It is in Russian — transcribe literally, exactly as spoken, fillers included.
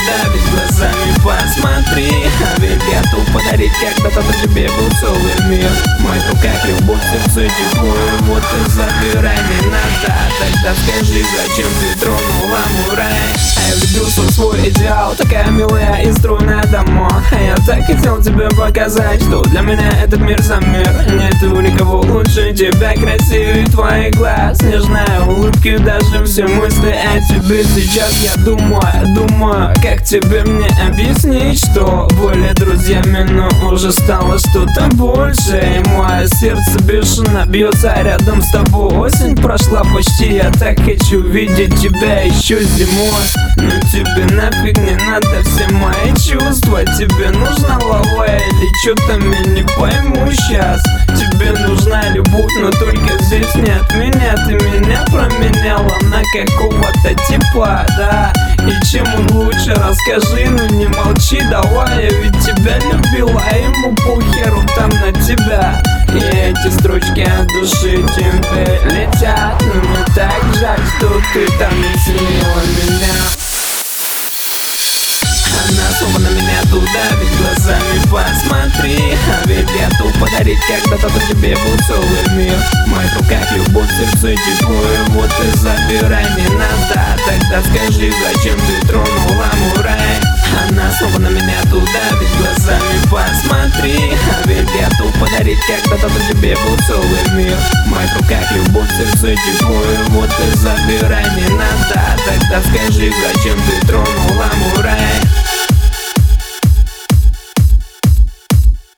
туда, ведь глазами посмотри. А ведь готов подарить когда-то тебе был целый мир. В моих руках любовь, сердце тепло, и вот ты забирай не надо. Тогда скажи, зачем ты тронула мой рай? А я влюбился в свой идеал, такая милая и стройная дома. А я так хотел тебе показать, что для меня этот мир за мир. Нету никого лучше тебя, красивее твоих глаз, нежная улыбки, даже все мысли о тебе. Сейчас я думаю, думаю, как тебе мне объяснить, что были друзьями, но уже стало что-то больше. И мое сердце бешено бьется рядом с тобой. Осень прошла почти, я так хочу видеть тебя еще зимой. Но тебе нафиг не надо все мои чувства. Тебе нужна лава или что-то я не пойму сейчас. Тебе нужна любовь, но только здесь не от меня. Ты меня променяла на какого-то типа, да. И чем он лучше, расскажи, ну не молчи, давай. Я ведь тебя любила, а ему похеру там на тебя. И эти строчки от души тебе летят. Но мне так жаль, что ты там не сменила меня. Она снова на меня туда, ведь глазами посмотри. А ведь готов подарить когда-то тебе был целый мир. В моих руках любовь, сердце тепло, и вот ты забирай не надо. Тогда скажи, зачем ты тронула мой рай? Она снова на меня туда, ведь глазами посмотри. А ведь готов подарить когда-то тебе был целый мир. В моих руках любовь, сердце тепло, и вот ты забирай не надо. Тогда скажи, зачем ты тронула мой рай?